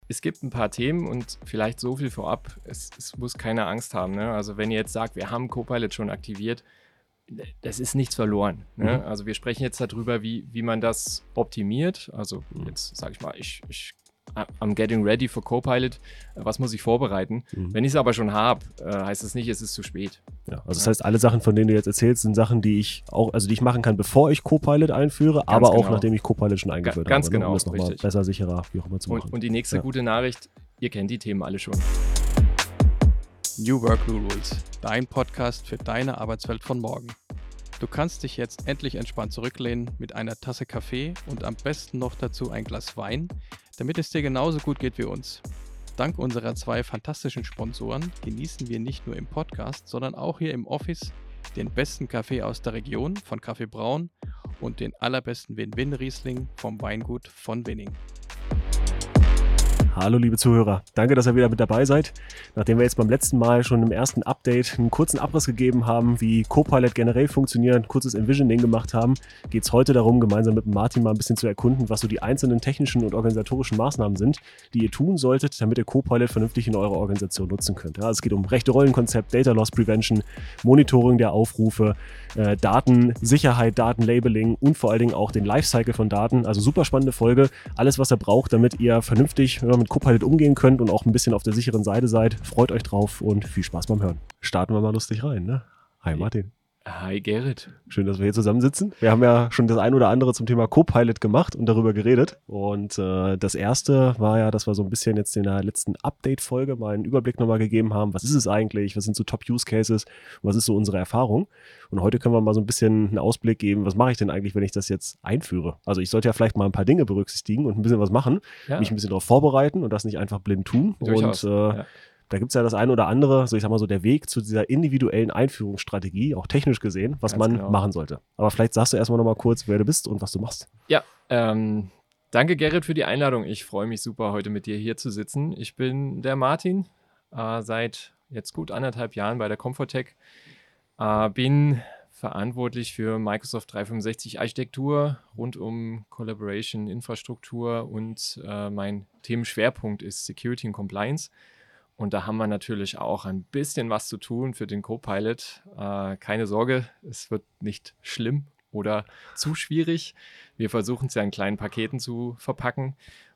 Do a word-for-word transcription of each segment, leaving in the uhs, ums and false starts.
es gibt ein paar Themen und vielleicht so viel vorab, es, es muss keine Angst haben. Ne? Also wenn ihr jetzt sagt, wir haben Copilot schon aktiviert, das ist nichts verloren. Ne? Mhm. Also wir sprechen jetzt darüber, wie, wie man das optimiert. Also jetzt sage ich mal, ich, ich I'm getting ready for Copilot. Was muss ich vorbereiten? Mhm. Wenn ich es aber schon habe, heißt es nicht, es ist zu spät. Ja, also das heißt, alle Sachen, von denen du jetzt erzählst, sind Sachen, die ich auch, also die ich machen kann, bevor ich Copilot einführe, Ganz aber genau. auch nachdem ich Copilot schon eingeführt Ga- ganz habe. Ne? genau, Um das nochmal richtig. besser, sicherer, wie auch immer zu machen. Und, und die nächste Ja. gute Nachricht, ihr kennt die Themen alle schon. New Work Rules, dein Podcast für deine Arbeitswelt von morgen. Du kannst dich jetzt endlich entspannt zurücklehnen mit einer Tasse Kaffee und am besten noch dazu ein Glas Wein, damit es dir genauso gut geht wie uns. Dank unserer zwei fantastischen Sponsoren genießen wir nicht nur im Podcast, sondern auch hier im Office den besten Kaffee aus der Region von Kaffee Braun und den allerbesten Win-Win-Riesling vom Weingut von Winning. Hallo liebe Zuhörer, danke, dass ihr wieder mit dabei seid. Nachdem wir jetzt beim letzten Mal schon im ersten Update einen kurzen Abriss gegeben haben, wie Copilot generell funktioniert, ein kurzes Envisioning gemacht haben, geht es heute darum, gemeinsam mit Martin mal ein bisschen zu erkunden, was so die einzelnen technischen und organisatorischen Maßnahmen sind, die ihr tun solltet, damit ihr Copilot vernünftig in eurer Organisation nutzen könnt. Ja, es geht um rechte Rollenkonzept, Data Loss Prevention, Monitoring der Aufrufe, äh, Datensicherheit, Datenlabeling und vor allen Dingen auch den Lifecycle von Daten. Also super spannende Folge, alles was ihr braucht, damit ihr vernünftig ja, mit Copilot umgehen könnt und auch ein bisschen auf der sicheren Seite seid. Freut euch drauf und viel Spaß beim Hören. Starten wir mal lustig rein, ne? Hi Martin. Hi Gerrit. Schön, dass wir hier zusammensitzen. Wir haben ja schon das ein oder andere zum Thema Copilot gemacht und darüber geredet. Und äh, das erste war ja, dass wir so ein bisschen jetzt in der letzten Update-Folge mal einen Überblick nochmal gegeben haben. Was ist es eigentlich? Was sind so Top-Use-Cases? Was ist so unsere Erfahrung? Und heute können wir mal so ein bisschen einen Ausblick geben, was mache ich denn eigentlich, wenn ich das jetzt einführe? Also ich sollte ja vielleicht mal ein paar Dinge berücksichtigen und ein bisschen was machen, Ja. mich ein bisschen darauf vorbereiten und das nicht einfach blind tun. Durchaus, Und äh, ja. da gibt es ja das eine oder andere, so ich sag mal so, der Weg zu dieser individuellen Einführungsstrategie, auch technisch gesehen, was Ganz man genau. machen sollte. Aber vielleicht sagst du erstmal nochmal kurz, wer du bist und was du machst. Ja, ähm, danke Gerrit für die Einladung. Ich freue mich super, heute mit dir hier zu sitzen. Ich bin der Martin, äh, seit jetzt gut anderthalb Jahren bei der Comfortech. Äh, bin verantwortlich für Microsoft dreihundertfünfundsechzig Architektur rund um Collaboration, Infrastruktur und äh, mein Themenschwerpunkt ist Security und Compliance. Und da haben wir natürlich auch ein bisschen was zu tun für den Copilot. Äh, keine Sorge, es wird nicht schlimm oder zu schwierig. Wir versuchen es ja in kleinen Paketen zu verpacken.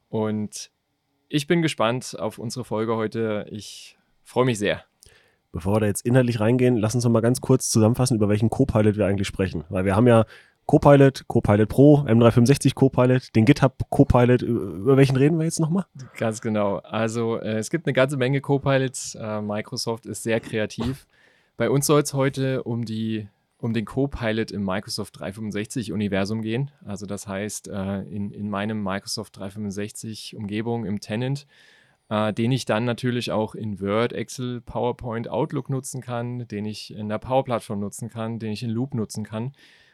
Und ich bin gespannt auf unsere Folge heute. Ich freue mich sehr. Bevor wir da jetzt inhaltlich reingehen, lass uns noch mal ganz kurz zusammenfassen, über welchen Copilot wir eigentlich sprechen. Weil wir haben ja Copilot, Copilot Pro, M dreihundertfünfundsechzig Copilot, den GitHub Copilot. Über welchen reden wir jetzt nochmal? Ganz genau. Also äh, es gibt eine ganze Menge Copilots. Äh, Microsoft ist sehr kreativ. Bei uns soll es heute um, die, um den Copilot im Microsoft dreihundertfünfundsechzig-Universum gehen. Also das heißt, äh, in, in meinem Microsoft dreihundertfünfundsechzig-Umgebung im Tenant, äh, den ich dann natürlich auch in Word, Excel, PowerPoint, Outlook nutzen kann, den ich in der Power Plattform nutzen kann, den ich in Loop nutzen kann.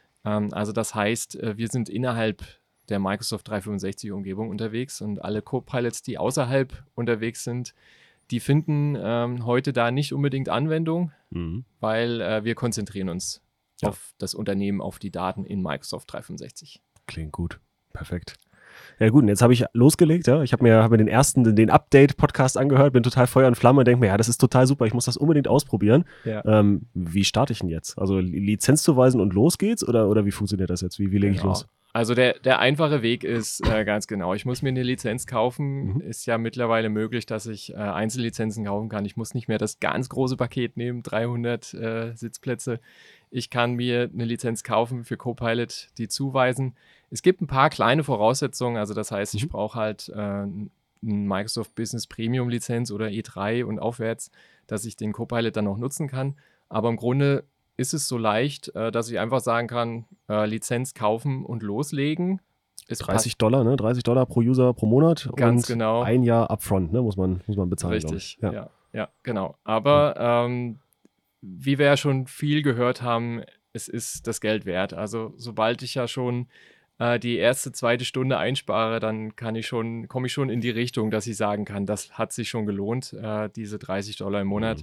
Also das heißt, wir sind innerhalb der Microsoft dreihundertfünfundsechzig-Umgebung unterwegs und alle Copilots, die außerhalb unterwegs sind, die finden ähm, heute da nicht unbedingt Anwendung, Mhm. weil äh, wir konzentrieren uns Ja. auf das Unternehmen, auf die Daten in Microsoft dreihundertfünfundsechzig. Klingt gut. Perfekt. Ja gut, und jetzt habe ich losgelegt, ja. Ich habe mir, hab mir den ersten, den Update-Podcast angehört, bin total Feuer und Flamme und denke mir, ja, das ist total super, ich muss das unbedingt ausprobieren. Ja. Ähm, wie starte ich denn jetzt? Also Lizenz zuweisen und los geht's? Oder, oder wie funktioniert das jetzt? Wie, wie lege ich Genau. los? Also der, der einfache Weg ist äh, ganz genau, ich muss mir eine Lizenz kaufen. Mhm. Ist ja mittlerweile möglich, dass ich äh, Einzellizenzen kaufen kann. Ich muss nicht mehr das ganz große Paket nehmen, dreihundert äh, Sitzplätze. Ich kann mir eine Lizenz kaufen für Copilot, die zuweisen. Es gibt ein paar kleine Voraussetzungen, also das heißt, ich Mhm. brauche halt äh, eine Microsoft Business Premium Lizenz oder E drei und aufwärts, dass ich den Copilot dann auch nutzen kann. Aber im Grunde ist es so leicht, äh, dass ich einfach sagen kann, äh, Lizenz kaufen und loslegen. Es dreißig Dollar, ne? dreißig Dollar pro User pro Monat Ganz und genau. ein Jahr Upfront, ne? Muss man, muss man bezahlen. glaub Richtig, ich. Ja. ja. ja, genau. Aber ähm, wie wir ja schon viel gehört haben, es ist das Geld wert. Also sobald ich ja schon äh, die erste, zweite Stunde einspare, dann kann ich schon, komme ich schon in die Richtung, dass ich sagen kann, das hat sich schon gelohnt, äh, diese dreißig Dollar im Monat. Mhm.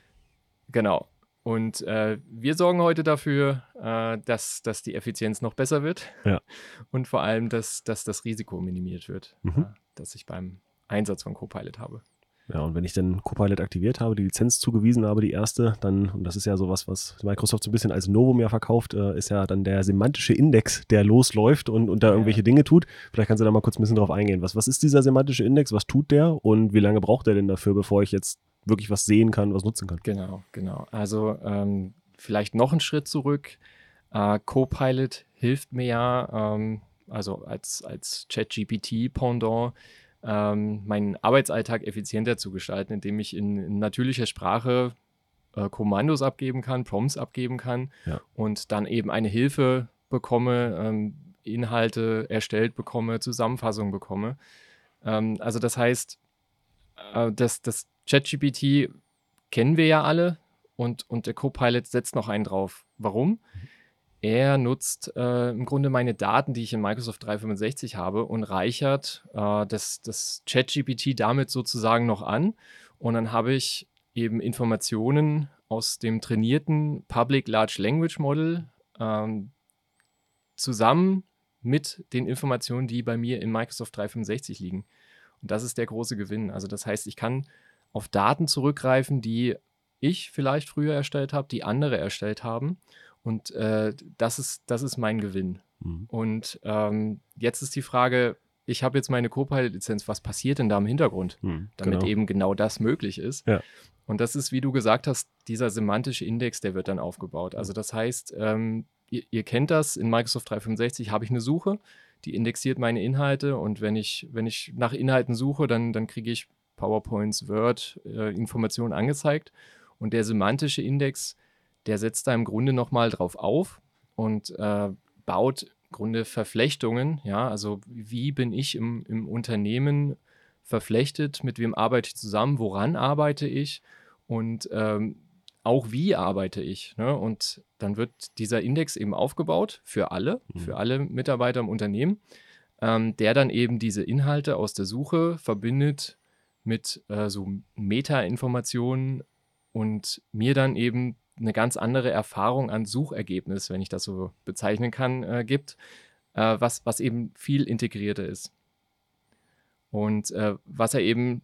Genau. Und äh, wir sorgen heute dafür, äh, dass, dass die Effizienz noch besser wird Ja. und vor allem, dass, dass das Risiko minimiert wird, Mhm. äh, das ich beim Einsatz von Copilot habe. Ja, und wenn ich dann Copilot aktiviert habe, die Lizenz zugewiesen habe, die erste, dann, und das ist ja sowas, was Microsoft so ein bisschen als Novum ja verkauft, äh, ist ja dann der semantische Index, der losläuft und, und da Ja. irgendwelche Dinge tut. Vielleicht kannst du da mal kurz ein bisschen drauf eingehen. Was, was ist dieser semantische Index? Was tut der? Und wie lange braucht der denn dafür, bevor ich jetzt wirklich was sehen kann, was nutzen kann? Genau, genau. Also ähm, vielleicht noch einen Schritt zurück. Äh, Copilot hilft mir ja, ähm, also als, als ChatGPT-Pendant, ähm, meinen Arbeitsalltag effizienter zu gestalten, indem ich in, in natürlicher Sprache äh, Kommandos abgeben kann, Prompts abgeben kann Ja. und dann eben eine Hilfe bekomme, ähm, Inhalte erstellt bekomme, Zusammenfassungen bekomme. Ähm, also das heißt, äh, das, das ChatGPT kennen wir ja alle und, und der Copilot setzt noch einen drauf. Warum? Er nutzt äh, im Grunde meine Daten, die ich in Microsoft dreihundertfünfundsechzig habe und reichert äh, das, das ChatGPT damit sozusagen noch an. Und dann habe ich eben Informationen aus dem trainierten Public Large Language Model ähm, zusammen mit den Informationen, die bei mir in Microsoft dreihundertfünfundsechzig liegen. Und das ist der große Gewinn. Also das heißt, ich kann auf Daten zurückgreifen, die ich vielleicht früher erstellt habe, die andere erstellt haben. Und äh, das ist, das ist mein Gewinn. Mhm. Und ähm, jetzt ist die Frage, ich habe jetzt meine Copilot-Lizenz, was passiert denn da im Hintergrund, Mhm, damit genau. eben genau das möglich ist? Ja. Und das ist, wie du gesagt hast, dieser semantische Index, der wird dann aufgebaut. Also das heißt, ähm, ihr, ihr kennt das, in Microsoft dreihundertfünfundsechzig habe ich eine Suche, die indexiert meine Inhalte und wenn ich, wenn ich nach Inhalten suche, dann, dann kriege ich PowerPoints, Word, äh, Informationen angezeigt und der semantische Index, der setzt da im Grunde nochmal drauf auf und äh, baut im Grunde Verflechtungen, ja, also wie bin ich im, im Unternehmen verflechtet, mit wem arbeite ich zusammen, woran arbeite ich und ähm, auch wie arbeite ich, ne? Und dann wird dieser Index eben aufgebaut für alle, Mhm. für alle Mitarbeiter im Unternehmen, ähm, der dann eben diese Inhalte aus der Suche verbindet mit äh, so Meta-Informationen und mir dann eben eine ganz andere Erfahrung an Suchergebnis, wenn ich das so bezeichnen kann, äh, gibt, äh, was, was eben viel integrierter ist. Und äh, was er eben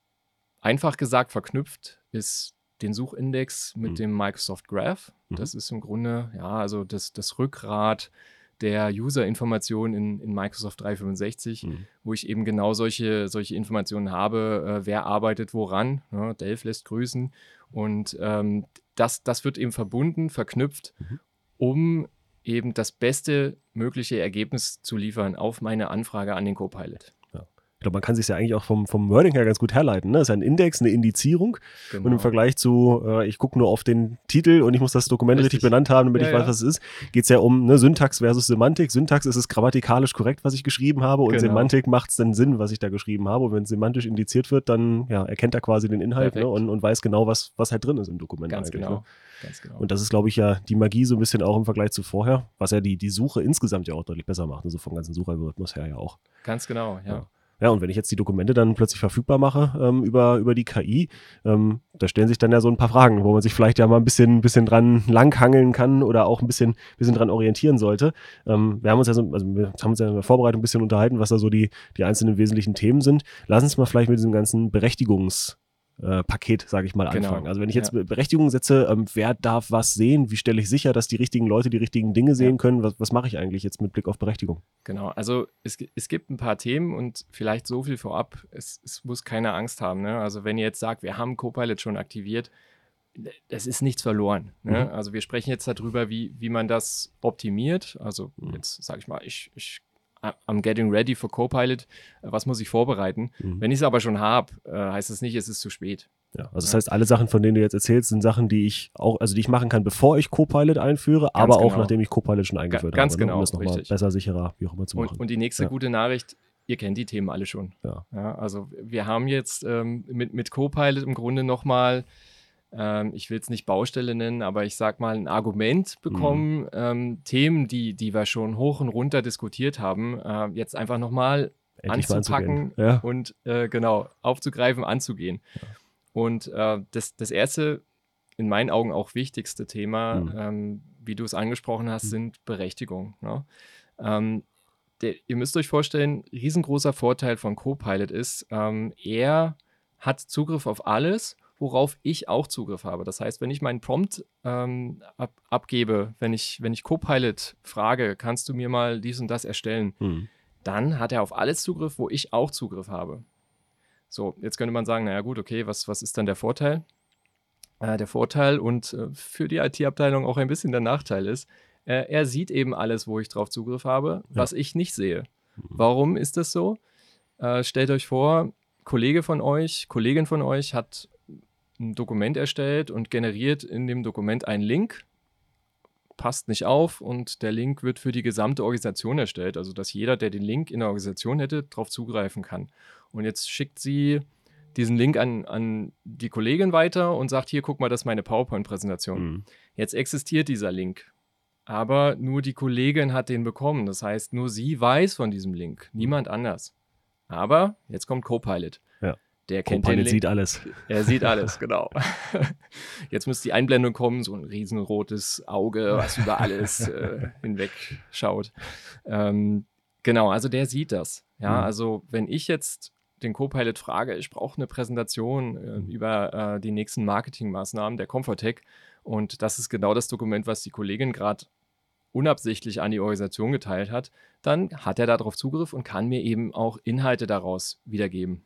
einfach gesagt verknüpft, ist den Suchindex mit Mhm. dem Microsoft Graph. Mhm. Das ist im Grunde, ja, also das, das Rückgrat der User-Informationen in, in Microsoft dreihundertfünfundsechzig, Mhm. wo ich eben genau solche, solche Informationen habe, äh, wer arbeitet woran. Ne? Delph lässt grüßen. Und ähm, das, das wird eben verbunden, verknüpft, Mhm. um eben das beste mögliche Ergebnis zu liefern auf meine Anfrage an den Copilot. Ich glaube, man kann sich ja eigentlich auch vom, vom Wording her ganz gut herleiten. Ne? Das ist ja ein Index, eine Indizierung. Genau. Und im Vergleich zu, äh, ich gucke nur auf den Titel und ich muss das Dokument richtig, Richtig. benannt haben, damit Ja, ich weiß, ja. was es ist, geht es ja um ne, Syntax versus Semantik. Syntax ist es grammatikalisch korrekt, was ich geschrieben habe, und Genau. Semantik macht es dann Sinn, was ich da geschrieben habe. Und wenn es semantisch indiziert wird, dann ja, erkennt er quasi den Inhalt, ne, Perfekt. und, und weiß genau, was, was halt drin ist im Dokument. Ganz eigentlich, genau. Ne? Ganz genau. Und das ist, glaube ich, ja die Magie so ein bisschen auch im Vergleich zu vorher, was ja die, die Suche insgesamt ja auch deutlich besser macht, also vom ganzen Suchalgorithmus her ja auch. Ganz genau, ja. Ja. Ja, und wenn ich jetzt die Dokumente dann plötzlich verfügbar mache ähm, über, über die K I, ähm, da stellen sich dann ja so ein paar Fragen, wo man sich vielleicht ja mal ein bisschen, bisschen dran langhangeln kann oder auch ein bisschen, bisschen dran orientieren sollte. Ähm, wir haben uns ja so, also wir haben uns ja in der Vorbereitung ein bisschen unterhalten, was da so die, die einzelnen wesentlichen Themen sind. Lass uns mal vielleicht mit diesem ganzen Berechtigungs- Äh, Paket, sage ich mal, Genau. anfangen. Also wenn ich jetzt Ja. Berechtigungen setze, ähm, wer darf was sehen? Wie stelle ich sicher, dass die richtigen Leute die richtigen Dinge sehen Ja. können? Was, was mache ich eigentlich jetzt mit Blick auf Berechtigung? Genau, also es, gi- es gibt ein paar Themen und vielleicht so viel vorab, es, es muss keine Angst haben. Ne? Also wenn ihr jetzt sagt, wir haben Copilot schon aktiviert, es ist nichts verloren. Ne? Mhm. Also wir sprechen jetzt darüber, wie, wie man das optimiert. Also Mhm. jetzt sage ich mal, ich, ich I'm getting ready for Copilot. Äh, Was muss ich vorbereiten? Mhm. Wenn ich es aber schon habe, äh, heißt es nicht, es ist zu spät. Ja, also das Ja. heißt, alle Sachen, von denen du jetzt erzählst, sind Sachen, die ich auch, also die ich machen kann, bevor ich Copilot einführe, aber auch genau. nachdem ich Copilot schon eingeführt ganz habe, ne, genau, um das nochmal richtig. besser, sicherer, wie auch immer zu machen. Und, und die nächste Ja. gute Nachricht, ihr kennt die Themen alle schon. Ja. Ja, also wir haben jetzt ähm, mit, mit Copilot im Grunde nochmal, ähm, ich will es nicht Baustelle nennen, aber ich sag mal ein Argument bekommen, ähm, Themen, die, die wir schon hoch und runter diskutiert haben, äh, jetzt einfach nochmal Endlich mal anzupacken anzugehen. Ja. und äh, genau, aufzugreifen, anzugehen. Und äh, das, das erste, in meinen Augen auch wichtigste Thema, Mhm. ähm, wie du es angesprochen hast, Mhm. sind Berechtigungen. Ne? Ähm, der, ihr müsst euch vorstellen, riesengroßer Vorteil von Copilot ist, ähm, er hat Zugriff auf alles, worauf ich auch Zugriff habe. Das heißt, wenn ich meinen Prompt ähm, ab, abgebe, wenn ich, wenn ich Copilot frage, kannst du mir mal dies und das erstellen, Mhm. dann hat er auf alles Zugriff, wo ich auch Zugriff habe. So, jetzt könnte man sagen, naja gut, okay, was, was ist dann der Vorteil? Äh, der Vorteil und äh, für die I T-Abteilung auch ein bisschen der Nachteil ist, äh, er sieht eben alles, wo ich drauf Zugriff habe, Ja. was ich nicht sehe. Warum ist das so? Äh, stellt euch vor, Kollege von euch, Kollegin von euch hat ein Dokument erstellt und generiert in dem Dokument einen Link, passt nicht auf und der Link wird für die gesamte Organisation erstellt, also dass jeder, der den Link in der Organisation hätte, darauf zugreifen kann. Und jetzt schickt sie diesen Link an, an die Kollegin weiter und sagt, hier, guck mal, das ist meine PowerPoint-Präsentation. Mhm. Jetzt existiert dieser Link, aber nur die Kollegin hat den bekommen. Das heißt, nur sie weiß von diesem Link, niemand anders. Aber jetzt kommt Copilot. Ja. Der kennt den Copilot Link. sieht alles. Er sieht alles, genau. Jetzt müsste die Einblendung kommen, so ein riesenrotes Auge, was über alles äh, hinweg schaut. Ähm, genau, also der sieht das. Ja, Mhm. also wenn ich jetzt den Copilot frage, ich brauche eine Präsentation äh, über äh, die nächsten Marketingmaßnahmen der Comfortech und das ist genau das Dokument, was die Kollegin gerade unabsichtlich an die Organisation geteilt hat, dann hat er darauf Zugriff und kann mir eben auch Inhalte daraus wiedergeben.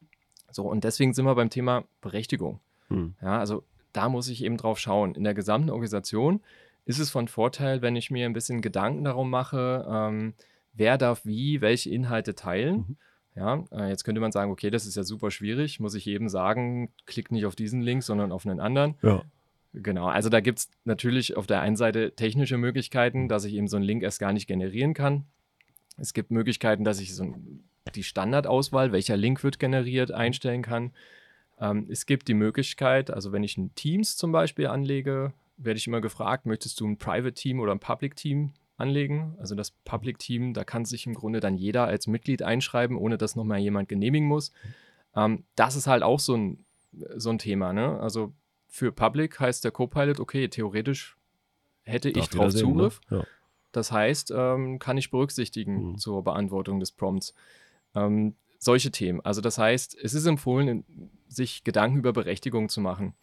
So, und deswegen sind wir beim Thema Berechtigung. Mhm. Ja, also da muss ich eben drauf schauen. In der gesamten Organisation ist es von Vorteil, wenn ich mir ein bisschen Gedanken darum mache, ähm, wer darf wie welche Inhalte teilen. Mhm. Ja, äh, jetzt könnte man sagen, okay, das ist ja super schwierig. Muss ich jedem sagen, klick nicht auf diesen Link, sondern auf einen anderen. Ja. Genau, also da gibt es natürlich auf der einen Seite technische Möglichkeiten, dass ich eben so einen Link erst gar nicht generieren kann. Es gibt Möglichkeiten, dass ich so ein, die Standardauswahl, welcher Link wird generiert, einstellen kann. Ähm, es gibt die Möglichkeit, also wenn ich ein Teams zum Beispiel anlege, werde ich immer gefragt, möchtest du ein Private Team oder ein Public Team anlegen? Also das Public Team, da kann sich im Grunde dann jeder als Mitglied einschreiben, ohne dass nochmal jemand genehmigen muss. Ähm, das ist halt auch so ein, so ein Thema, ne? Also für Public heißt der Copilot, okay, theoretisch hätte ich Darf jeder drauf sehen, ne? Zugriff. Ja. Das heißt, ähm, kann ich berücksichtigen Mhm. zur Beantwortung des Prompts. Ähm, solche Themen. Also das heißt, es ist empfohlen, sich Gedanken über Berechtigung zu machen.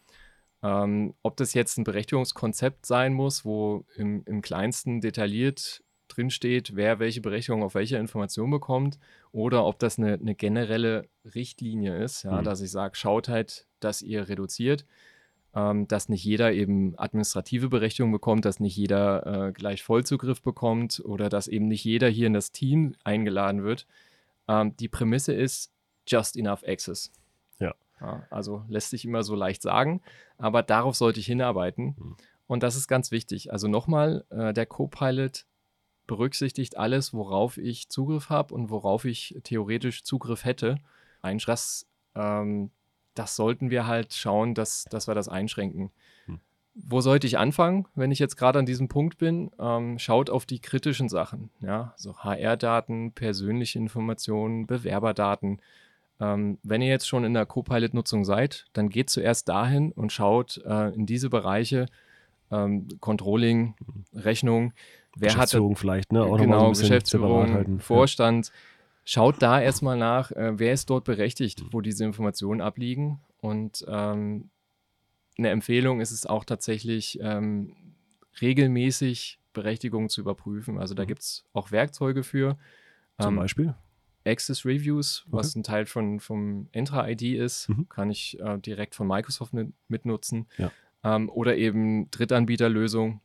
Ähm, ob das jetzt ein Berechtigungskonzept sein muss, wo im, im kleinsten detailliert drinsteht, wer welche Berechtigung auf welche Information bekommt, oder ob das eine, eine generelle Richtlinie ist, ja, Mhm. dass ich sage, schaut halt, dass ihr reduziert, ähm, dass nicht jeder eben administrative Berechtigung bekommt, dass nicht jeder äh, gleich Vollzugriff bekommt oder dass eben nicht jeder hier in das Team eingeladen wird. Ähm, die Prämisse ist just enough access. Ja. Ja, also lässt sich immer so leicht sagen, aber darauf sollte ich hinarbeiten. Mhm. Und das ist ganz wichtig. Also nochmal, äh, der Copilot berücksichtigt alles, worauf ich Zugriff habe und worauf ich theoretisch Zugriff hätte. Ein das, ähm, das sollten wir halt schauen, dass, dass wir das einschränken. Hm. Wo sollte ich anfangen, wenn ich jetzt gerade an diesem Punkt bin? Ähm, schaut auf die kritischen Sachen, ja, so H R-Daten, persönliche Informationen, Bewerberdaten. Ähm, wenn ihr jetzt schon in der Copilot-Nutzung seid, dann geht zuerst dahin und schaut äh, in diese Bereiche, ähm, Controlling, Rechnung, wer hat Geschäftsführung vielleicht, ne? Auch nochmal so genau, ein bisschen Geschäftsführung, separat halten. Vorstand. Schaut da erstmal nach, äh, wer ist dort berechtigt, wo diese Informationen abliegen. Und ähm, eine Empfehlung ist es auch tatsächlich, ähm, regelmäßig Berechtigungen zu überprüfen. Also da Mhm. gibt es auch Werkzeuge für. Zum Ähm, Beispiel? Access Reviews, was ein Teil von, vom Entra-I D ist, Mhm. kann ich äh, direkt von Microsoft mit, mitnutzen. Ja. Ähm, oder eben Drittanbieterlösungen.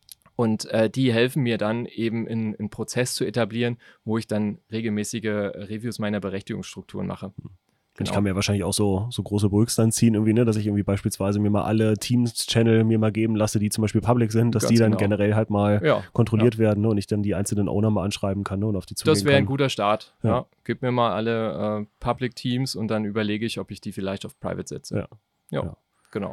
Und äh, die helfen mir dann eben in einen Prozess zu etablieren, wo ich dann regelmäßige Reviews meiner Berechtigungsstrukturen mache. Ich Genau. kann mir wahrscheinlich auch so, so große Brücks dann ziehen, irgendwie, ne, dass ich irgendwie beispielsweise mir mal alle Teams-Channel mir mal geben lasse, die zum Beispiel public sind, dass Ganz die dann genau. generell halt mal Ja, kontrolliert werden, ne, und ich dann die einzelnen Owner mal anschreiben kann, ne, und auf die zugehen das wäre ein kann. guter Start. Ja. Ja. Gib mir mal alle äh, Public Teams und dann überlege ich, ob ich die vielleicht auf Private setze. Ja. Ja, Ja. genau.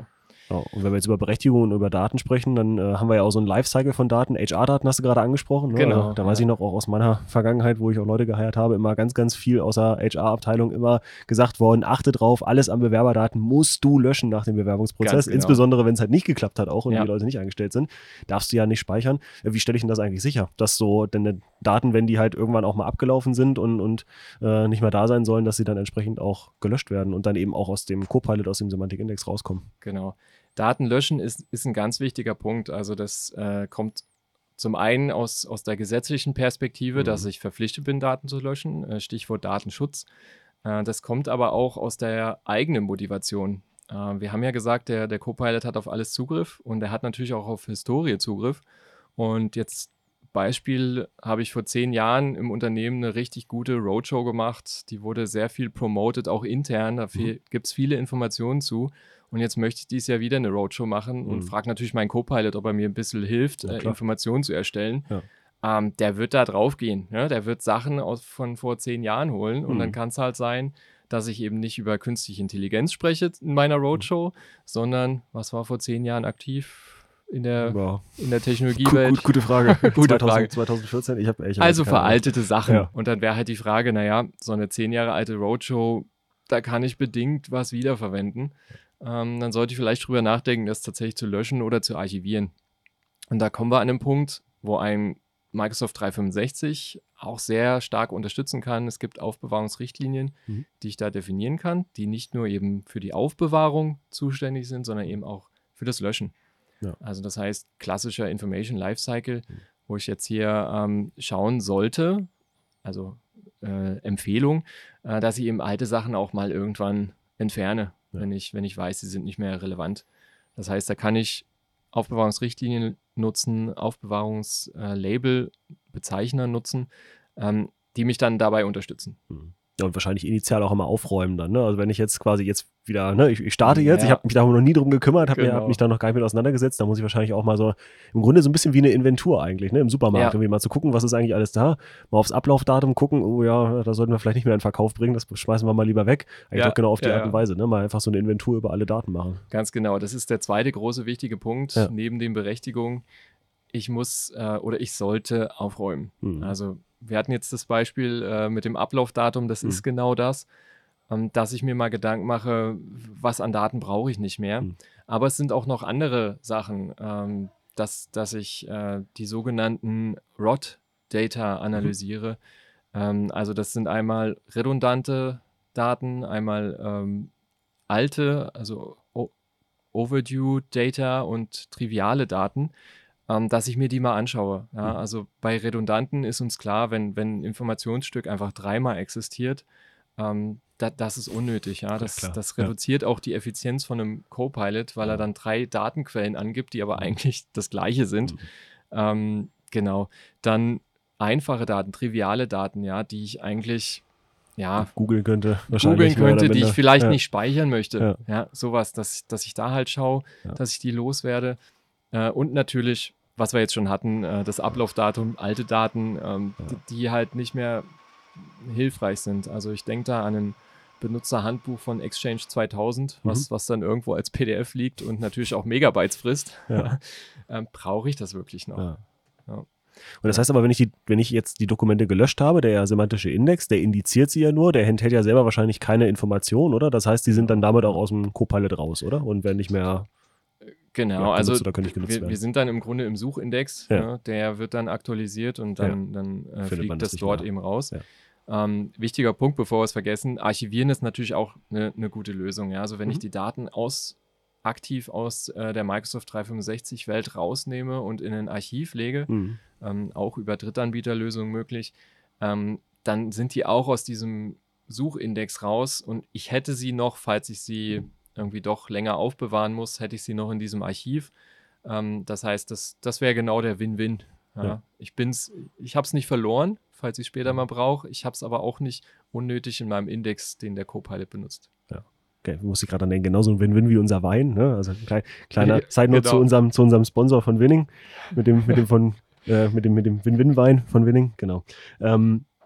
Ja, und wenn wir jetzt über Berechtigung und über Daten sprechen, dann äh, haben wir ja auch so ein Lifecycle von Daten. H R-Daten hast du gerade angesprochen. Ne? Genau, Also, da ja. weiß ich noch auch aus meiner Vergangenheit, wo ich auch Leute geheiert habe, immer ganz, ganz viel aus der H R-Abteilung immer gesagt worden, achte drauf, alles an Bewerberdaten musst du löschen nach dem Bewerbungsprozess. Ganz genau. Insbesondere, wenn es halt nicht geklappt hat auch und Ja. die Leute nicht eingestellt sind, darfst du ja nicht speichern. Äh, Wie stelle ich denn das eigentlich sicher? Dass so deine Daten, wenn die halt irgendwann auch mal abgelaufen sind und, und äh, nicht mehr da sein sollen, dass sie dann entsprechend auch gelöscht werden und dann eben auch aus dem Copilot, aus dem Semantic Index rauskommen. Genau. Daten löschen ist, ist ein ganz wichtiger Punkt. Also das äh, kommt zum einen aus, aus der gesetzlichen Perspektive, Mhm. dass ich verpflichtet bin, Daten zu löschen, äh, Stichwort Datenschutz. Äh, das kommt aber auch aus der eigenen Motivation. Äh, wir haben ja gesagt, der, der Copilot hat auf alles Zugriff und er hat natürlich auch auf Historie Zugriff. Und jetzt Beispiel habe ich vor zehn Jahren im Unternehmen eine richtig gute Roadshow gemacht. Die wurde sehr viel promoted, auch intern. Da Mhm. gibt es viele Informationen zu. Und jetzt möchte ich dieses Jahr wieder eine Roadshow machen und Mhm. frage natürlich meinen Copilot, ob er mir ein bisschen hilft, Ja, äh, klar. Informationen zu erstellen. Ja. Ähm, der wird da drauf gehen. Ne? Der wird Sachen aus, von vor zehn Jahren holen. Und Mhm. dann kann es halt sein, dass ich eben nicht über künstliche Intelligenz spreche in meiner Roadshow, sondern was war vor zehn Jahren aktiv in der, Ja. in der Gut, Technologiewelt? gut, gute Frage. Gute zweitausend, Frage. zwanzig vierzehn, ich habe echt Also keine Ahnung. veraltete Sachen. Ja. Und dann wäre halt die Frage, naja, so eine zehn Jahre alte Roadshow, da kann ich bedingt was wiederverwenden. Ähm, dann sollte ich vielleicht drüber nachdenken, das tatsächlich zu löschen oder zu archivieren. Und da kommen wir an einen Punkt, wo ein Microsoft dreihundertfünfundsechzig auch sehr stark unterstützen kann. Es gibt Aufbewahrungsrichtlinien, Mhm. die ich da definieren kann, die nicht nur eben für die Aufbewahrung zuständig sind, sondern eben auch für das Löschen. Ja. Also das heißt, klassischer Information Lifecycle, wo ich jetzt hier ähm, schauen sollte, also äh, Empfehlung, äh, dass ich eben alte Sachen auch mal irgendwann entferne, Ja. wenn ich, wenn ich weiß, sie sind nicht mehr relevant. Das heißt, da kann ich Aufbewahrungsrichtlinien nutzen, Aufbewahrungslabel, Bezeichner nutzen, ähm, die mich dann dabei unterstützen. Mhm. Ja, und wahrscheinlich initial auch immer aufräumen dann, ne? Also wenn ich jetzt quasi jetzt wieder, ne, ich, ich starte jetzt, Ja. ich habe mich da noch nie drum gekümmert, habe Genau. hab mich da noch gar nicht mit auseinandergesetzt, da muss ich wahrscheinlich auch mal so, im Grunde so ein bisschen wie eine Inventur eigentlich, ne, im Supermarkt, Ja. irgendwie mal zu gucken, was ist eigentlich alles da, mal aufs Ablaufdatum gucken, oh ja, da sollten wir vielleicht nicht mehr in Verkauf bringen, das schmeißen wir mal lieber weg. Eigentlich Ja, doch genau auf die ja, Art und ja. Weise, ne, mal einfach so eine Inventur über alle Daten machen. Ganz genau. Das ist der zweite große wichtige Punkt, Ja. neben den Berechtigungen. Ich muss äh, oder ich sollte aufräumen. Mhm. Also wir hatten jetzt das Beispiel äh, mit dem Ablaufdatum, das Mhm. ist genau das, ähm, dass ich mir mal Gedanken mache, was an Daten brauche ich nicht mehr. Mhm. Aber es sind auch noch andere Sachen, ähm, dass, dass ich äh, die sogenannten R O T-Data analysiere. Ähm, also das sind einmal redundante Daten, einmal ähm, alte, also o- Overdue Data und triviale Daten, ähm, dass ich mir die mal anschaue. Ja? Mhm. Also bei redundanten ist uns klar, wenn, wenn ein Informationsstück einfach dreimal existiert, ähm, da, das ist unnötig. Ja? Das, klar. das Ja. reduziert auch die Effizienz von einem Copilot, weil er dann drei Datenquellen angibt, die aber eigentlich das gleiche sind. Mhm. Ähm, genau. Dann einfache Daten, triviale Daten, ja, die ich eigentlich ja, Googeln könnte wahrscheinlich. googeln mehr oder könnte, die minder. ich vielleicht ja. nicht speichern möchte. Ja. Ja, sowas, dass, dass ich da halt schaue, Ja. dass ich die loswerde. Äh, und natürlich, was wir jetzt schon hatten, äh, das Ablaufdatum, alte Daten, ähm, Ja. die, die halt nicht mehr hilfreich sind. Also ich denke da an ein Benutzerhandbuch von Exchange zweitausend, was, Mhm. was dann irgendwo als P D F liegt und natürlich auch Megabytes frisst. Ja. ähm, brauche ich das wirklich noch? Ja. Ja. Und das heißt aber, wenn ich, die, wenn ich jetzt die Dokumente gelöscht habe, der semantische Index, der indiziert sie ja nur, der enthält ja selber wahrscheinlich keine Information, oder? Das heißt, die sind dann damit auch aus dem Copilot raus, oder? Und werden nicht mehr Genau, ja, also genutzt oder können nicht genutzt wir, werden. wir sind dann im Grunde im Suchindex, Ja. ne? Der wird dann aktualisiert und dann, dann äh, Findet man fliegt das das nicht dort mehr. eben raus. Ja. Ähm, wichtiger Punkt, bevor wir es vergessen, Archivieren ist natürlich auch eine ne gute Lösung. Ja? Also wenn Mhm. ich die Daten aus, aktiv aus äh, der Microsoft dreihundertfünfundsechzig-Welt rausnehme und in ein Archiv lege, Mhm. ähm, auch über Drittanbieterlösungen möglich, ähm, dann sind die auch aus diesem Suchindex raus und ich hätte sie noch, falls ich sie irgendwie doch länger aufbewahren muss, hätte ich sie noch in diesem Archiv. Ähm, das heißt, das, das wäre genau der Win-Win. Ja. Ja. Ich bin's, ich habe es nicht verloren, falls ich es später mal brauche. Ich habe es aber auch nicht unnötig in meinem Index, den der Copilot benutzt. Okay, muss ich gerade an denken, genauso ein Win-Win wie unser Wein. Ne? Also ein klein, kleiner Ja, Side-Note genau. zu, unserem, zu unserem Sponsor von Winning, mit dem, mit dem von äh, mit dem, mit dem Win-Win-Wein von Winning, genau. Ähm,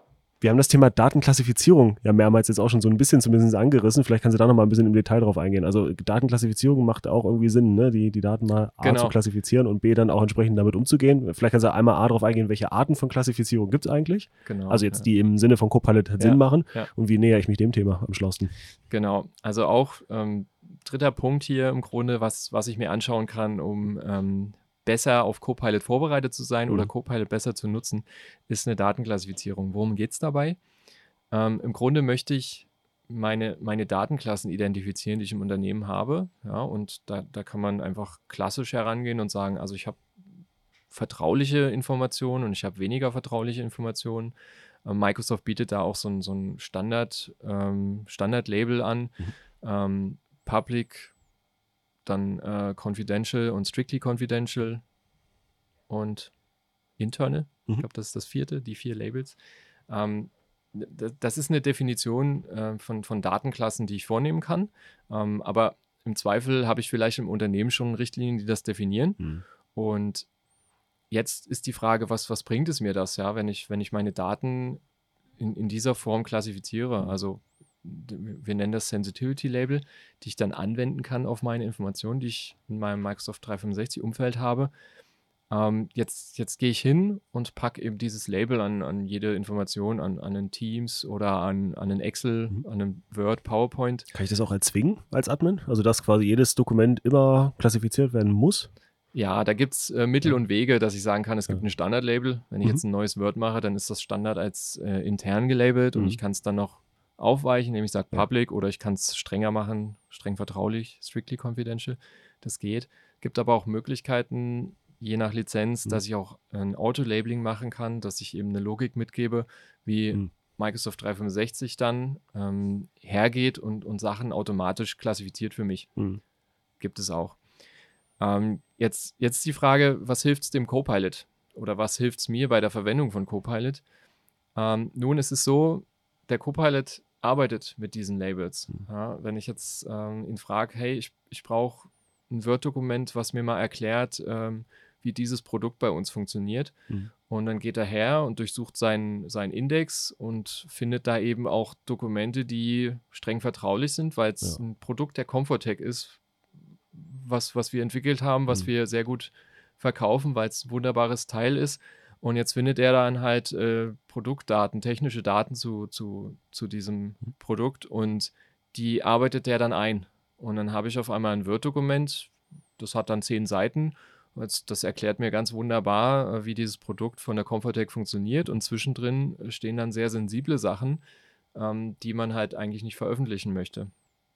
Wir haben das Thema Datenklassifizierung ja mehrmals jetzt auch schon so ein bisschen zumindest angerissen. Vielleicht kannst du da noch mal ein bisschen im Detail drauf eingehen. Also Datenklassifizierung macht auch irgendwie Sinn, ne? die, die Daten mal A Genau. zu klassifizieren und B dann auch entsprechend damit umzugehen. Vielleicht kannst du einmal A drauf eingehen, welche Arten von Klassifizierung gibt es eigentlich? Genau. Also jetzt ja. die im Sinne von Copilot halt Ja, Sinn machen. ja. Und wie näher ich mich dem Thema am schlausten? Genau. Also auch ähm, dritter Punkt hier im Grunde, was, was ich mir anschauen kann, um ähm, besser auf Copilot vorbereitet zu sein Mhm. oder Copilot besser zu nutzen, ist eine Datenklassifizierung. Worum geht es dabei? Ähm, im Grunde möchte ich meine, meine Datenklassen identifizieren, die ich im Unternehmen habe. Ja, und da, da kann man einfach klassisch herangehen und sagen, also ich habe vertrauliche Informationen und ich habe weniger vertrauliche Informationen. Ähm, Microsoft bietet da auch so ein, so ein Standard, ähm, Standard-Label an. Mhm. Ähm, Public, dann äh, Confidential und Strictly Confidential und Internal. Mhm. Ich glaube, das ist das vierte, die vier Labels. Ähm, d- das ist eine Definition äh, von, von Datenklassen, die ich vornehmen kann. Ähm, aber im Zweifel habe ich vielleicht im Unternehmen schon Richtlinien, die das definieren. Mhm. Und jetzt ist die Frage, was, was bringt es mir das, ja, wenn ich, wenn ich meine Daten in, in dieser Form klassifiziere? Also d- wir nennen das Sensitivity Label, die ich dann anwenden kann auf meine Informationen, die ich in meinem Microsoft dreihundertfünfundsechzig-Umfeld habe. Ähm, jetzt, jetzt gehe ich hin und packe eben dieses Label an, an jede Information, an, an einen Teams oder an, an einen Excel, Mhm. an einen Word, PowerPoint. Kann ich das auch erzwingen als Admin? Also dass quasi jedes Dokument immer klassifiziert werden muss? Ja, da gibt es äh, Mittel Ja. und Wege, dass ich sagen kann, es gibt Ja. ein Standard-Label. Wenn ich Mhm. jetzt ein neues Word mache, dann ist das Standard als äh, intern gelabelt und Mhm. ich kann es dann noch aufweichen, indem ich sage Ja. Public oder ich kann es strenger machen, streng vertraulich, strictly confidential. Das geht. Gibt aber auch Möglichkeiten, je nach Lizenz, Mhm. dass ich auch ein Auto-Labeling machen kann, dass ich eben eine Logik mitgebe, wie Mhm. Microsoft dreihundertfünfundsechzig dann ähm, hergeht und, und Sachen automatisch klassifiziert für mich. Mhm. Gibt es auch. Ähm, jetzt, jetzt die Frage, was hilft es dem Copilot? Oder was hilft es mir bei der Verwendung von Copilot? Ähm, nun, es ist so, der Copilot arbeitet mit diesen Labels. Mhm. Ja, wenn ich jetzt ähm, ihn frage, hey, ich, ich brauche ein Word-Dokument, was mir mal erklärt, ähm, wie dieses Produkt bei uns funktioniert. Mhm. Und dann geht er her und durchsucht seinen, seinen Index und findet da eben auch Dokumente, die streng vertraulich sind, weil es Ja. ein Produkt der Comfortech ist, was, was wir entwickelt haben, was Mhm. wir sehr gut verkaufen, weil es ein wunderbares Teil ist. Und jetzt findet er dann halt äh, Produktdaten, technische Daten zu, zu, zu diesem Produkt und die arbeitet er dann ein. Und dann habe ich auf einmal ein Word-Dokument, das hat dann zehn Seiten. Das, das erklärt mir ganz wunderbar, äh, wie dieses Produkt von der Comfortech funktioniert. Und zwischendrin stehen dann sehr sensible Sachen, ähm, die man halt eigentlich nicht veröffentlichen möchte.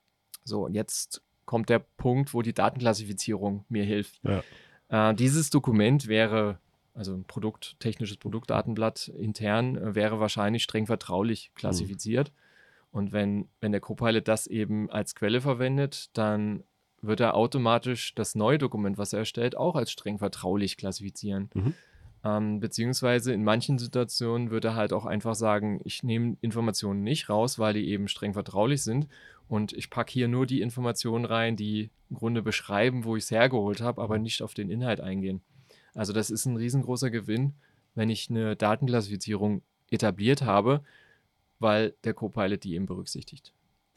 So, und jetzt kommt der Punkt, wo die Datenklassifizierung mir hilft. Ja. Äh, dieses Dokument wäre, also ein Produkt, technisches Produktdatenblatt intern, äh, wäre wahrscheinlich streng vertraulich klassifiziert. Und wenn, wenn der Copilot das eben als Quelle verwendet, dann wird er automatisch das neue Dokument, was er erstellt, auch als streng vertraulich klassifizieren. Mhm. Ähm, beziehungsweise in manchen Situationen wird er halt auch einfach sagen, ich nehme Informationen nicht raus, weil die eben streng vertraulich sind und ich packe hier nur die Informationen rein, die im Grunde beschreiben, wo ich es hergeholt habe, aber nicht auf den Inhalt eingehen. Also das ist ein riesengroßer Gewinn, wenn ich eine Datenklassifizierung etabliert habe, weil der Copilot die eben berücksichtigt.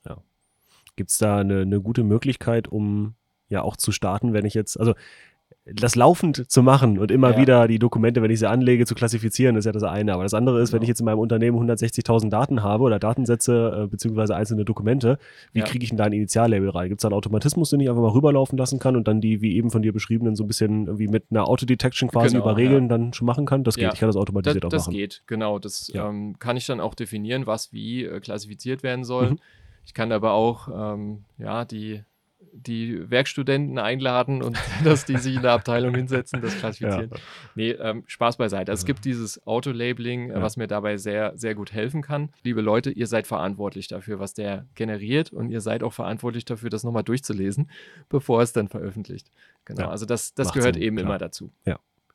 Gibt es da eine, eine gute Möglichkeit, um ja auch zu starten, wenn ich jetzt, also das laufend zu machen und immer Ja. wieder die Dokumente, wenn ich sie anlege, zu klassifizieren, ist ja das eine. Aber das andere ist, wenn Genau. ich jetzt in meinem Unternehmen hundertsechzigtausend Daten habe oder Datensätze äh, beziehungsweise einzelne Dokumente, wie Ja. kriege ich denn da ein Initiallabel rein? Gibt es da einen Automatismus, den ich einfach mal rüberlaufen lassen kann und dann die, wie eben von dir beschriebenen, so ein bisschen irgendwie mit einer Autodetection quasi Genau, über Regeln ja. dann schon machen kann? Das geht, Ja. ich kann das Das, automatisiert auch das machen. geht, genau. Das Ja. ähm, kann ich dann auch definieren, was wie äh, klassifiziert werden soll. Mhm. Ich kann aber auch ähm, ja, die, die Werkstudenten einladen und dass die sich in der Abteilung hinsetzen, das klassifizieren. Nee, ähm, Spaß beiseite. Also es gibt dieses Auto-Labeling, äh, Ja. was mir dabei sehr, sehr gut helfen kann. Liebe Leute, ihr seid verantwortlich dafür, was der generiert und ihr seid auch verantwortlich dafür, das nochmal durchzulesen, bevor es dann veröffentlicht. Genau, Ja. also das, das Macht gehört Sinn, eben klar. immer dazu.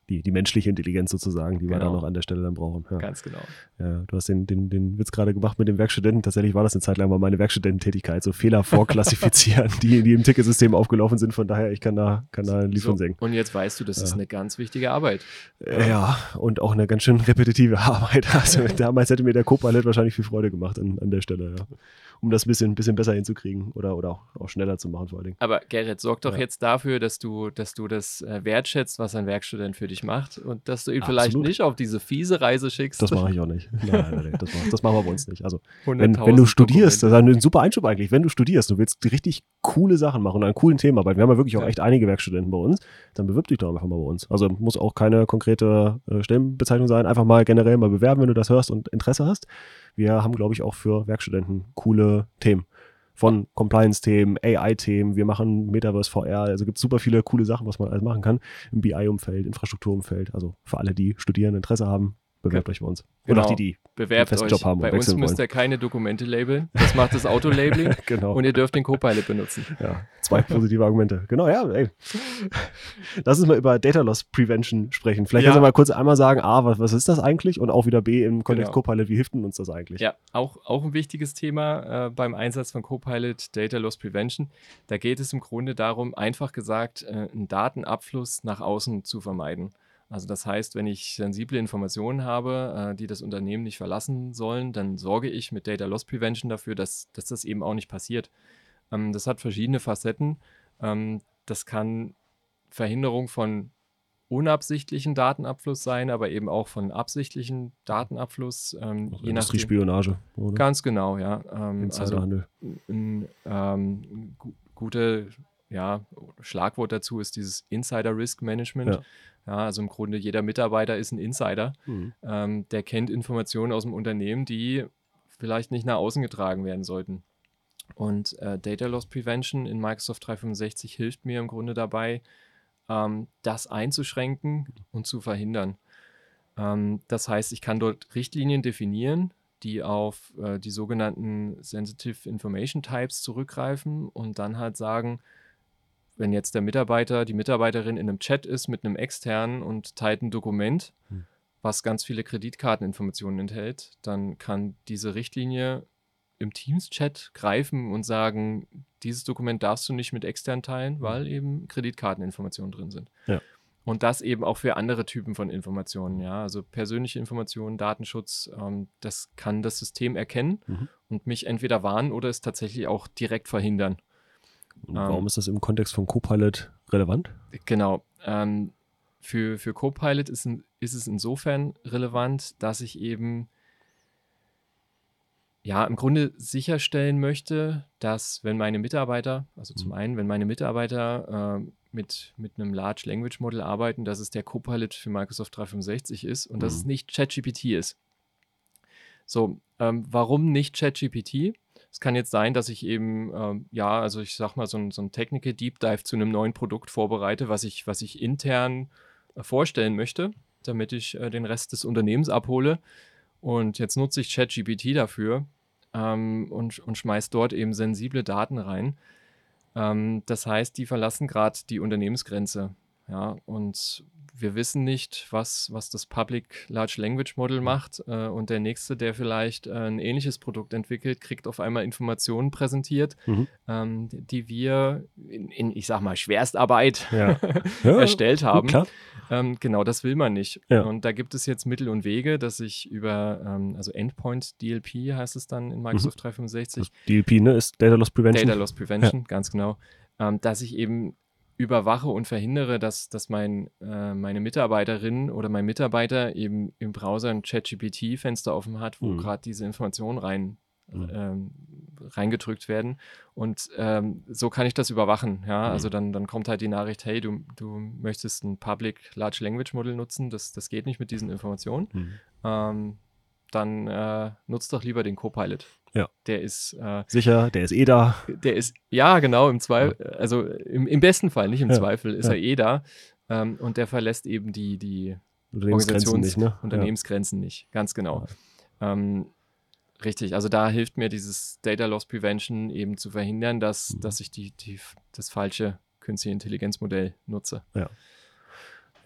die, die menschliche Intelligenz sozusagen, die wir Genau. da noch an der Stelle dann brauchen. Ja. Ganz genau. Ja, du hast den, den, den Witz gerade gemacht mit dem Werkstudenten. Tatsächlich war das eine Zeit lang mal meine Werkstudententätigkeit, so Fehler vorklassifizieren, die, die im Ticketsystem aufgelaufen sind. Von daher, ich kann da, kann da ein Lied So, von singen. und jetzt weißt du, das ist Ja. eine ganz wichtige Arbeit. Äh, Ja, und auch eine ganz schön repetitive Arbeit. Also damals hätte mir der Copilot wahrscheinlich viel Freude gemacht an, an der Stelle, ja. Um das ein bisschen, bisschen besser hinzukriegen oder, oder auch, auch schneller zu machen vor allen Dingen. Aber Gerrit, sorg doch Ja. jetzt dafür, dass du, dass du das äh, wertschätzt, was ein Werkstudent für dich macht und dass du ihn vielleicht Absolut. nicht auf diese fiese Reise schickst. Das mache ich auch nicht. Nein, nein, nein, das, mach, das machen wir bei uns nicht. Also wenn, hunderttausend wenn du studierst, das Dokumente. ist ein super Einschub eigentlich, wenn du studierst, du willst richtig coole Sachen machen und an coolen Themen arbeiten, wir haben ja wirklich auch Ja. echt einige Werkstudenten bei uns, dann bewirb dich doch einfach mal bei uns. Also muss auch keine konkrete äh, Stellenbezeichnung sein, einfach mal generell mal bewerben, wenn du das hörst und Interesse hast. Wir haben, glaube ich, auch für Werkstudenten coole Themen. Von Compliance-Themen, A I-Themen, wir machen Metaverse V R, also gibt es super viele coole Sachen, was man alles machen kann im B I-Umfeld, Infrastrukturumfeld, also für alle, die studieren, Interesse haben, bewerbt euch bei uns. Oder Genau. auch die, die Bewerbt festen euch. Job haben und Bei uns wechseln müsst wollen. ihr keine Dokumente labeln. Das macht das Auto-Labeling. Genau. Und ihr dürft den Copilot benutzen. Ja, zwei positive Argumente. Genau, ja, ey. Lass uns mal über Data Loss Prevention sprechen. Vielleicht Ja. kannst du mal kurz einmal sagen, A, was, was ist das eigentlich? Und auch wieder B, im Kontext Genau. Copilot, wie hilft denn uns das eigentlich? Ja, auch, auch ein wichtiges Thema äh, beim Einsatz von Copilot Data Loss Prevention. Da geht es im Grunde darum, einfach gesagt, äh, einen Datenabfluss nach außen zu vermeiden. Also das heißt, wenn ich sensible Informationen habe, äh, die das Unternehmen nicht verlassen sollen, dann sorge ich mit Data Loss Prevention dafür, dass, dass das eben auch nicht passiert. Ähm, das hat verschiedene Facetten. Ähm, das kann Verhinderung von unabsichtlichen Datenabfluss sein, aber eben auch von absichtlichen Datenabfluss. Ähm, Also je nachdem. Industriespionage, oder? Ganz genau, ja. Ähm, also Insiderhandel. ein ähm, gu gute ja, Schlagwort dazu ist dieses Insider Risk Management. Ja. Ja, also im Grunde jeder Mitarbeiter ist ein Insider. Mhm. Ähm, der kennt Informationen aus dem Unternehmen, die vielleicht nicht nach außen getragen werden sollten. Und äh, Data Loss Prevention in Microsoft dreihundertfünfundsechzig hilft mir im Grunde dabei, ähm, das einzuschränken und zu verhindern. Ähm, das heißt, ich kann dort Richtlinien definieren, die auf äh, die sogenannten Sensitive Information Types zurückgreifen und dann halt sagen, wenn jetzt der Mitarbeiter, die Mitarbeiterin in einem Chat ist mit einem externen und teilt ein Dokument, Hm. was ganz viele Kreditkarteninformationen enthält, dann kann diese Richtlinie im Teams-Chat greifen und sagen, dieses Dokument darfst du nicht mit extern teilen, weil eben Kreditkarteninformationen drin sind. Ja. Und das eben auch für andere Typen von Informationen, ja, also persönliche Informationen, Datenschutz, ähm, das kann das System erkennen Mhm. und mich entweder warnen oder es tatsächlich auch direkt verhindern. Und warum ist das im Kontext von Copilot relevant? Genau. Ähm, für, für Copilot ist, in, ist es insofern relevant, dass ich eben ja im Grunde sicherstellen möchte, dass wenn meine Mitarbeiter, also zum Mhm. einen, wenn meine Mitarbeiter äh, mit, mit einem Large Language Model arbeiten, dass es der Copilot für Microsoft dreihundertfünfundsechzig ist und dass Mhm. es nicht ChatGPT ist. So, ähm, warum nicht ChatGPT? Es kann jetzt sein, dass ich eben, ähm, ja, also ich sag mal, so ein, so ein Technical Deep Dive zu einem neuen Produkt vorbereite, was ich, was ich intern äh, vorstellen möchte, damit ich äh, den Rest des Unternehmens abhole. Und jetzt nutze ich ChatGPT dafür ähm, und, und schmeiße dort eben sensible Daten rein. Ähm, das heißt, die verlassen gerade die Unternehmensgrenze. Ja, und wir wissen nicht, was, was das Public Large Language Model macht. Äh, und der Nächste, der vielleicht äh, ein ähnliches Produkt entwickelt, kriegt auf einmal Informationen präsentiert, Mhm. ähm, die die wir in, in, ich sag mal, Schwerstarbeit Ja. Ja, erstellt gut, haben. klar. Ähm, genau, das will man nicht. Ja. Und da gibt es jetzt Mittel und Wege, dass ich über, ähm, also Endpoint D L P heißt es dann in Microsoft dreihundertfünfundsechzig, Das D L P, ne, ist Data Loss Prevention. Data Loss Prevention, ganz genau, ähm, dass ich eben überwache und verhindere, dass, dass mein, äh, meine Mitarbeiterin oder mein Mitarbeiter eben im Browser ein ChatGPT-Fenster offen hat, wo Mhm. gerade diese Informationen rein, Mhm. ähm, reingedrückt werden. Und ähm, so kann ich das überwachen. Ja? Mhm. Also dann, dann kommt halt die Nachricht, hey, du, du möchtest ein Public Large Language Model nutzen, das, das geht nicht mit diesen Informationen. Mhm. Ähm, dann äh, nutzt doch lieber den Copilot. Ja. Der ist äh, Sicher, der ist eh da. der ist, ja, genau, im Zweifel, also im, im besten Fall, nicht im Ja, Zweifel, ist ja. er eh da. Ähm, und der verlässt eben die, die Unternehmensgrenzen nicht, ne? Unternehmensgrenzen nicht, ganz genau. Ähm, richtig, also da hilft mir dieses Data Loss Prevention eben zu verhindern, dass, Mhm. dass ich die, die, das falsche künstliche Intelligenzmodell nutze. Ja.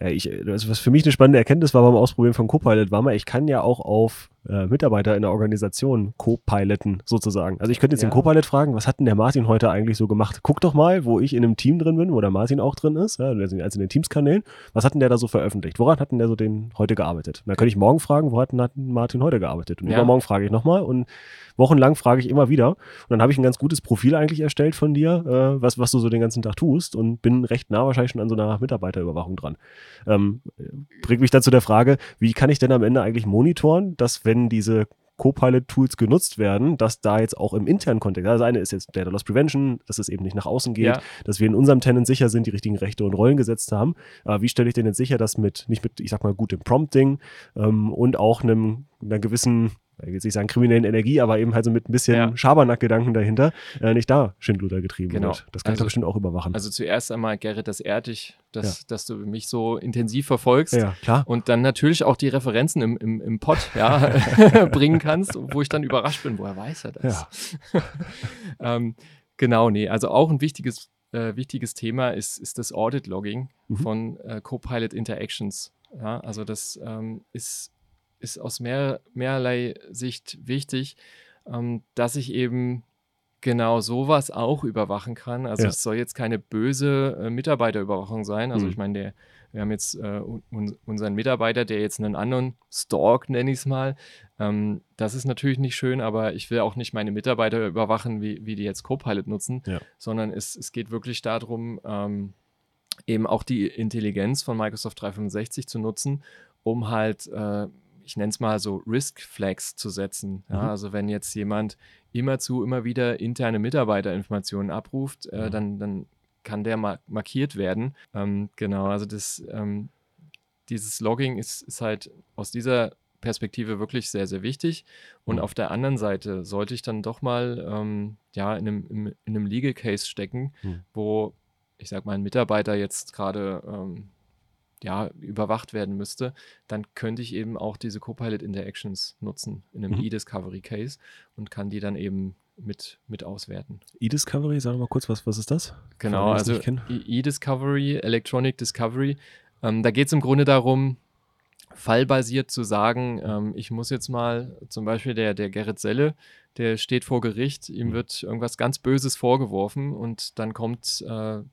Ja, ich, also was für mich eine spannende Erkenntnis war beim Ausprobieren von Copilot, war mal, ich kann ja auch auf äh, Mitarbeiter in der Organisation co-piloten sozusagen. Also ich könnte jetzt Ja. den Copilot fragen, was hat denn der Martin heute eigentlich so gemacht? Guck doch mal, wo ich in einem Team drin bin, wo der Martin auch drin ist, ja, also in den Teams-Kanälen. Was hat denn der da so veröffentlicht? Woran hat denn der so den heute gearbeitet? Und dann könnte ich morgen fragen, wo hat denn Martin heute gearbeitet? Und Ja. übermorgen frage ich nochmal und wochenlang frage ich immer wieder. Und dann habe ich ein ganz gutes Profil eigentlich erstellt von dir, äh, was, was du so den ganzen Tag tust und bin recht nah wahrscheinlich schon an so einer Mitarbeiterüberwachung dran. Ähm, bringt mich dann zu der Frage, wie kann ich denn am Ende eigentlich monitoren, dass wenn diese Copilot-Tools genutzt werden, dass da jetzt auch im internen Kontext, also das eine ist jetzt Data Loss Prevention, dass es eben nicht nach außen geht, Ja. dass wir in unserem Tenant sicher sind, die richtigen Rechte und Rollen gesetzt haben. Aber wie stelle ich denn jetzt sicher, dass mit, nicht mit, ich sag mal, gutem Prompting ähm, und auch einem, einer gewissen, ich will jetzt nicht sagen kriminellen Energie, aber eben halt so mit ein bisschen Ja. Schabernack-Gedanken dahinter, äh, nicht da Schindluder getrieben Genau. wird. Das kann ich Also- doch bestimmt auch überwachen. Also zuerst einmal, Gerrit, das ehrt dich, dass, dass du mich so intensiv verfolgst. ja, klar. Und dann natürlich auch die Referenzen im, im, im Pod ja, bringen kannst, wo ich dann überrascht bin, woher weiß er das? Ja. ähm, genau, nee, also auch ein wichtiges, äh, wichtiges Thema ist, ist das Audit-Logging Mhm. von äh, Copilot Interactions. Ja, also das ähm, ist, ist aus mehr, mehrerlei Sicht wichtig, ähm, dass ich eben genau sowas auch überwachen kann. Also Ja. es soll jetzt keine böse äh, Mitarbeiterüberwachung sein. Also Mhm. ich meine, der, wir haben jetzt äh, un, unseren Mitarbeiter, der jetzt einen anderen stalkt, nenne ich es mal. Ähm, das ist natürlich nicht schön, aber ich will auch nicht meine Mitarbeiter überwachen, wie, wie die jetzt Copilot nutzen, Ja. sondern es, es geht wirklich darum, ähm, eben auch die Intelligenz von Microsoft dreihundertfünfundsechzig zu nutzen, um halt, äh, ich nenne es mal so Risk Flags zu setzen. Ja? Mhm. Also wenn jetzt jemand immerzu immer wieder interne Mitarbeiterinformationen abruft, äh, Mhm. dann, dann kann der ma- markiert werden. Ähm, genau, also das, ähm, dieses Logging ist, ist halt aus dieser Perspektive wirklich sehr, sehr wichtig. Und Mhm. auf der anderen Seite sollte ich dann doch mal ähm, ja, in einem, in, in einem Legal Case stecken, Mhm. wo, ich sag mal, ein Mitarbeiter jetzt gerade ähm, ja, überwacht werden müsste, dann könnte ich eben auch diese Copilot Interactions nutzen in einem Mhm. E-Discovery Case und kann die dann eben mit, mit auswerten. E-Discovery, sag mal kurz, was, was ist das? Genau, Für alle, die das also nicht kennen. E- E-Discovery, Electronic Discovery, ähm, da geht es im Grunde darum, fallbasiert zu sagen, ähm, ich muss jetzt mal, zum Beispiel der, der Gerrit Selle, der steht vor Gericht, ihm Mhm. wird irgendwas ganz Böses vorgeworfen und dann kommt, äh,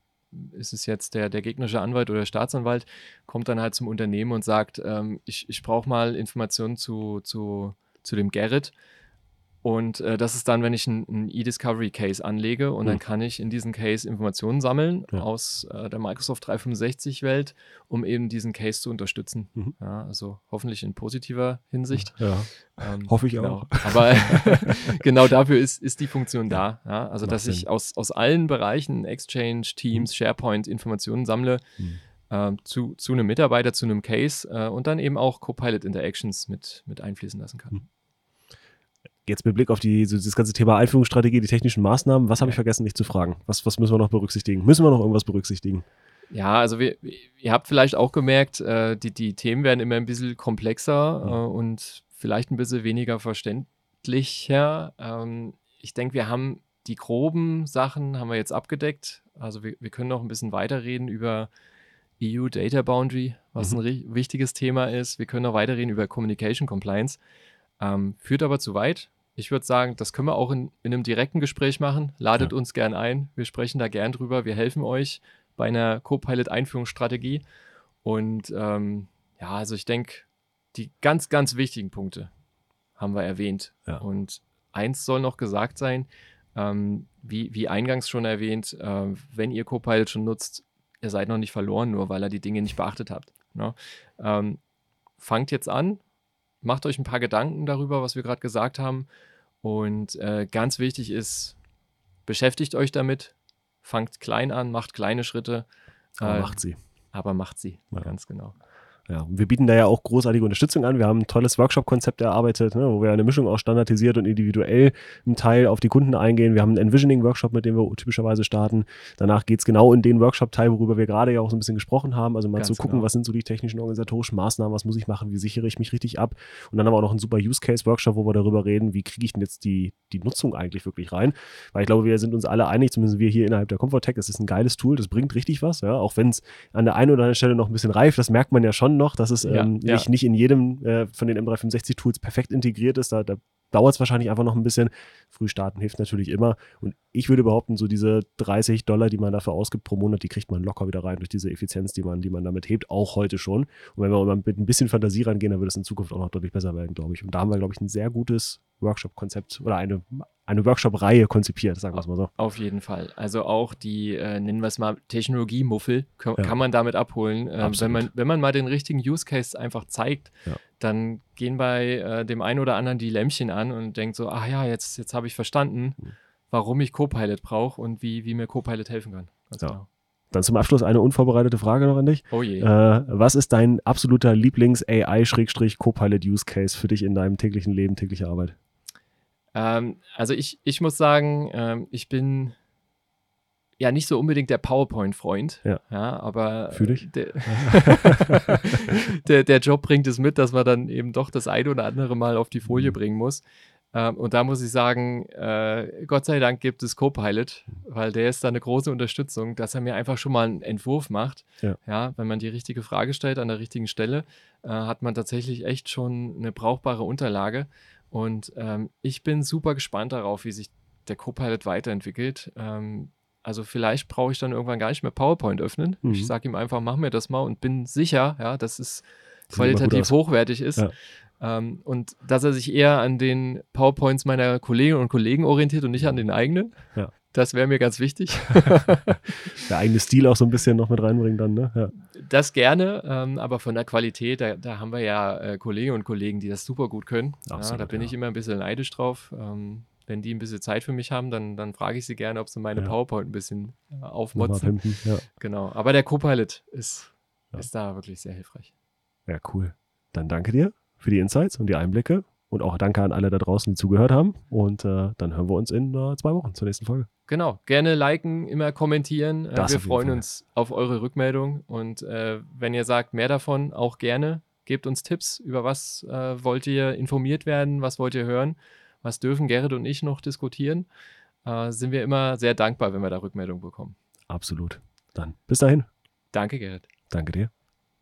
ist es jetzt der, der gegnerische Anwalt oder der Staatsanwalt, kommt dann halt zum Unternehmen und sagt, ähm, ich, ich brauche mal Informationen zu, zu, zu dem Gerrit. Und äh, das ist dann, wenn ich einen E-Discovery-Case anlege und Mhm. dann kann ich in diesen Case Informationen sammeln Ja. aus äh, der Microsoft dreihundertfünfundsechzig-Welt, um eben diesen Case zu unterstützen. Mhm. Ja, also hoffentlich in positiver Hinsicht. Ja, Ähm, hoffe ich genau. auch. Aber genau dafür ist, ist die Funktion da. Ja? Also, Macht dass ich Sinn. aus, aus allen Bereichen, Exchange, Teams, SharePoint, Informationen sammle Mhm. ähm, zu, zu einem Mitarbeiter, zu einem Case äh, und dann eben auch Copilot Interactions mit, mit einfließen lassen kann. Mhm. Jetzt mit Blick auf die, so das ganze Thema Einführungsstrategie, die technischen Maßnahmen, was habe Ja. ich vergessen, dich zu fragen? Was, was müssen wir noch berücksichtigen? Müssen wir noch irgendwas berücksichtigen? Ja, also wir, ihr habt vielleicht auch gemerkt, äh, die, die Themen werden immer ein bisschen komplexer Mhm. äh, und vielleicht ein bisschen weniger verständlicher. Ähm, ich denke, wir haben die groben Sachen haben wir jetzt abgedeckt. Also wir, wir können noch ein bisschen weiterreden über E U Data Boundary, was Mhm. ein ri- wichtiges Thema ist. Wir können noch weiterreden über Communication Compliance. Ähm, führt aber zu weit. Ich würde sagen, das können wir auch in, in einem direkten Gespräch machen. Ladet Ja. uns gern ein. Wir sprechen da gern drüber. Wir helfen euch bei einer Copilot-Einführungsstrategie. Und ähm, ja, also ich denke, die ganz, ganz wichtigen Punkte haben wir erwähnt. Ja. Und eins soll noch gesagt sein, ähm, wie, wie eingangs schon erwähnt, äh, wenn ihr Copilot schon nutzt, ihr seid noch nicht verloren, nur weil ihr die Dinge nicht beachtet habt. Ne? Ähm, fangt jetzt an, macht euch ein paar Gedanken darüber, was wir gerade gesagt haben. Und äh, ganz wichtig ist, beschäftigt euch damit, fangt klein an, macht kleine Schritte, Aber äh, macht sie. aber macht sie. Ja. Ganz genau. Ja, wir bieten da ja auch großartige Unterstützung an. Wir haben ein tolles Workshop-Konzept erarbeitet, ne, wo wir eine Mischung aus standardisiert und individuell im Teil auf die Kunden eingehen. Wir haben einen Envisioning-Workshop, mit dem wir typischerweise starten. Danach geht es genau in den Workshop-Teil, worüber wir gerade ja auch so ein bisschen gesprochen haben. Also mal Ganz zu gucken, genau. was sind so die technischen organisatorischen Maßnahmen, was muss ich machen, wie sichere ich mich richtig ab. Und dann haben wir auch noch einen super Use-Case-Workshop, wo wir darüber reden, wie kriege ich denn jetzt die, die Nutzung eigentlich wirklich rein. Weil ich glaube, wir sind uns alle einig, zumindest wir hier innerhalb der Comfortech, es ist ein geiles Tool, das bringt richtig was, ja, auch wenn es an der einen oder anderen Stelle noch ein bisschen reift, das merkt man ja schon noch, dass es Ja, ähm, ja. nicht, nicht in jedem äh, von den M dreihundertfünfundsechzig Tools perfekt integriert ist, da, da dauert es wahrscheinlich einfach noch ein bisschen. Früh starten hilft natürlich immer und ich würde behaupten, so diese dreißig Dollar, die man dafür ausgibt pro Monat, die kriegt man locker wieder rein durch diese Effizienz, die man, die man damit hebt, auch heute schon. Und wenn wir mal mit ein bisschen Fantasie rangehen, dann wird es in Zukunft auch noch deutlich besser werden, glaube ich. Und da haben wir, glaube ich, ein sehr gutes Workshop-Konzept oder eine, eine Workshop-Reihe konzipiert, sagen wir es mal so. Auf jeden Fall. Also auch die, äh, nennen wir es mal, Technologiemuffel kann, Ja. kann man damit abholen. Ähm, wenn, Absolut. man, wenn man mal den richtigen Use Case einfach zeigt, Ja. dann gehen bei äh, dem einen oder anderen die Lämpchen an und denkt so, ach ja, jetzt, jetzt habe ich verstanden, Mhm. warum ich Copilot brauche und wie, wie mir Copilot helfen kann. Ganz Ja. genau. Dann zum Abschluss eine unvorbereitete Frage noch an dich. Oh je. Äh, was ist dein absoluter Lieblings-A I-Copilot-Use-Case für dich in deinem täglichen Leben, tägliche Arbeit? Ähm, also ich, ich muss sagen, ähm, ich bin ja nicht so unbedingt der PowerPoint-Freund, Ja. aber Fühl ich. Der, der, der Job bringt es mit, dass man dann eben doch das eine oder andere Mal auf die Folie Mhm. bringen muss. Ähm, und da muss ich sagen, äh, Gott sei Dank gibt es Copilot, weil der ist da eine große Unterstützung, dass er mir einfach schon mal einen Entwurf macht. Ja. Ja, wenn man die richtige Frage stellt an der richtigen Stelle, äh, hat man tatsächlich echt schon eine brauchbare Unterlage. Und ähm, ich bin super gespannt darauf, wie sich der Copilot weiterentwickelt. Ähm, also vielleicht brauche ich dann irgendwann gar nicht mehr PowerPoint öffnen. Mhm. Ich sage ihm einfach, mach mir das mal und bin sicher, ja, dass es Sieht immer gut qualitativ aus. hochwertig ist. Ja. Ähm, und dass er sich eher an den PowerPoints meiner Kolleginnen und Kollegen orientiert und nicht an den eigenen. Ja. Das wäre mir ganz wichtig. Der eigene Stil auch so ein bisschen noch mit reinbringen dann, ne? Ja. Das gerne, ähm, aber von der Qualität, da, da haben wir ja äh, Kolleginnen und Kollegen, die das super gut können. Ja, Absolut, da bin ja. ich immer ein bisschen neidisch drauf. Ähm, wenn die ein bisschen Zeit für mich haben, dann, dann frage ich sie gerne, ob sie meine Ja. PowerPoint ein bisschen äh, Nochmal aufmotzen. pimpen. Ja. Genau, aber der Copilot ist, Ja. ist da wirklich sehr hilfreich. Ja, cool. Dann danke dir für die Insights und die Einblicke und auch danke an alle da draußen, die zugehört haben. Und äh, dann hören wir uns in äh, zwei Wochen zur nächsten Folge. Genau, gerne liken, immer kommentieren. Äh, Das wir auf jeden freuen Fall. uns auf eure Rückmeldung und äh, wenn ihr sagt, mehr davon, auch gerne. Gebt uns Tipps, über was äh, wollt ihr informiert werden, was wollt ihr hören, was dürfen Gerrit und ich noch diskutieren. Äh, sind wir immer sehr dankbar, wenn wir da Rückmeldung bekommen. Absolut. Dann bis dahin. Danke, Gerrit. Danke dir.